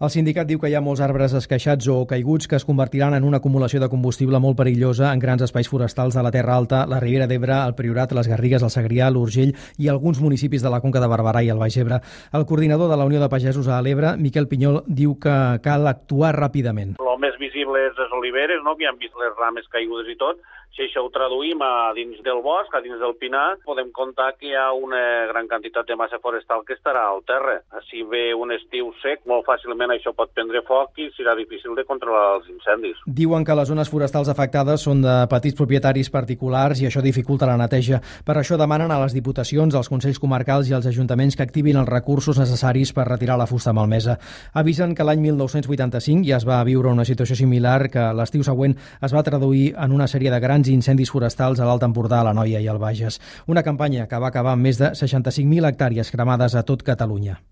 El sindicat diu que hi ha molts arbres esqueixats o caiguts que es convertiran en una acumulació de combustible molt perillosa en grans espais forestals de la Terra Alta, la Ribera d'Ebre, el Priorat, les Garrigues, el Segrià, l'Urgell i alguns municipis de la Conca de Barberà i el Baix Ebre. El coordinador de la Unió de Pagesos a l'Ebre, Miquel Pinyol, diu que cal actuar ràpidament. El més visible és les oliveres, no? Que ja hem vist les rames caigudes i tot. Si això ho traduïm a dins del bosc, a dins del pinar, podem comptar que hi ha una gran quantitat de massa forestal que estarà al terra. Si ve un estiu sec, molt fàcilment això pot prendre foc i serà difícil de controlar els incendis. Diuen que les zones forestals afectades són de petits propietaris particulars i això dificulta la neteja. Per això demanen a les diputacions, als consells comarcals i als ajuntaments que activin els recursos necessaris per retirar la fusta malmesa. Avisen que l'any 1985 ja es va viure una situació similar, que l'estiu següent es va traduir en una sèrie de grans incendis forestals a l'Alt Empordà, a l'Anoia i al Bages. Una campanya que va acabar amb més de 65.000 hectàrees cremades a tot Catalunya.